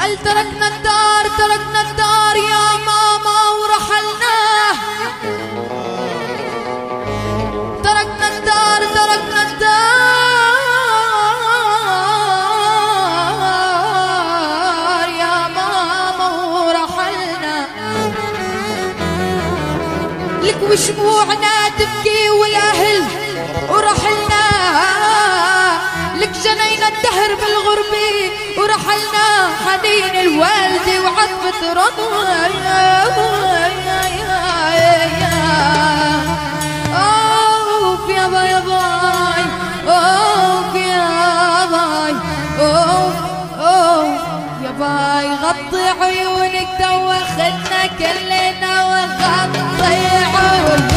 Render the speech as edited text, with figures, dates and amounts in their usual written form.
هل تركنا الدار تركنا الدار يا ماما ورحلنا، تركنا الدار تركنا الدار يا ماما ورحلنا، لك وشموعنا تبكي والاهل ورحلنا، لك جنينا الدهر بالغربة ورحلنا، حنين الوالد وعطفة رضوى اوف يا باي يا باي اوف يا باي اوف اوف يا باي، غطي عيونك دوخنا كلنا وغطي عيونك.